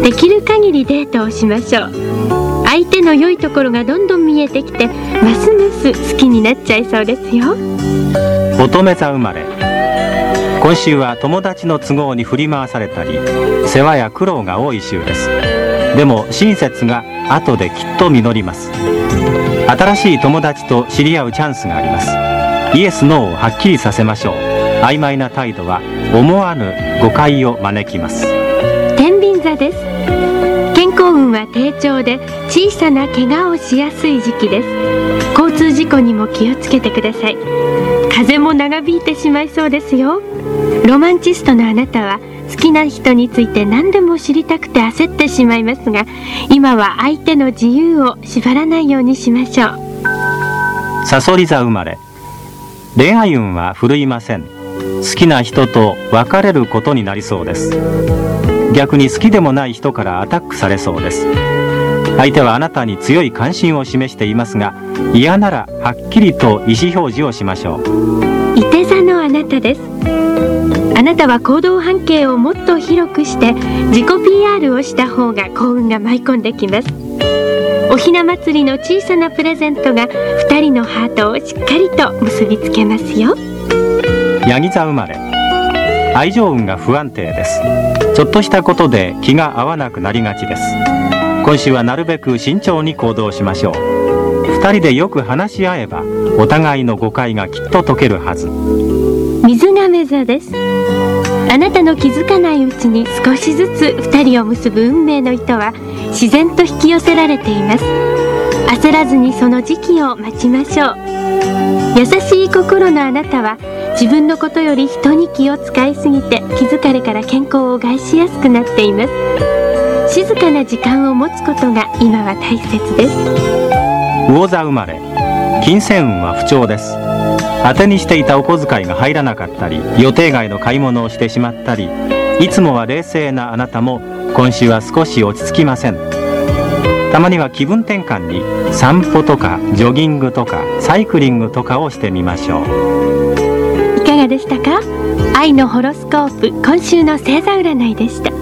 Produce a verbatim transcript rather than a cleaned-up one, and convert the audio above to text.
できる限りデートをしましょう。相手の良いところがどんどん見えてきて、ますます好きになっちゃいそうですよ。 乙女座生まれ。今週は友達の都合に振り回されたり、世話や苦労が多い週です。でも親切が後できっと実ります。新しい友達と知り合うチャンスがあります。イエスノーをはっきりさせましょう。曖昧な態度は思わぬ誤解を招きます。 天秤座です。健康運は低調で、小さな怪我をしやすい時期です。交通事故にも気をつけてください。風も長引いてしまいそうですよ。ロマンチストのあなたは好きな人について何でも知りたくて焦ってしまいますが、今は相手の自由を縛らないようにしましょう。 さそり座生まれ。恋愛運は振るいません。好きな人と別れることになりそうです。逆に好きでもない人からアタックされそうです。相手はあなたに強い関心を示していますが、嫌ならはっきりと意思表示をしましょう。 いて座のあなたです。あなたは行動半径をもっと広くして自己 ピーアール をした方が幸運が舞い込んできます。おひな祭りの小さなプレゼントがふたりのハートをしっかりと結びつけますよ。 ヤギ座生まれ。愛情運が不安定です。ちょっとしたことで気が合わなくなりがちです。今週はなるべく慎重に行動しましょう。ふたりでよく話し合えばお互いの誤解がきっと解けるはず。 水亀座です。あなたの気づかないうちに少しずつふたりを結ぶ運命の糸は自然と引き寄せられています。焦らずにその時期を待ちましょう。優しい心のあなたは自分のことより人に気を使いすぎて気づかれから健康を害しやすくなっています。静かな時間を持つことが今は大切です。 魚座生まれ。金銭運は不調です。当てにしていたお小遣いが入らなかったり、予定外の買い物をしてしまったり、いつもは冷静なあなたも今週は少し落ち着きません。たまには気分転換に散歩とかジョギングとかサイクリングとかをしてみましょう。 いかがでしたか？愛のホロスコープ、今週の星座占いでした。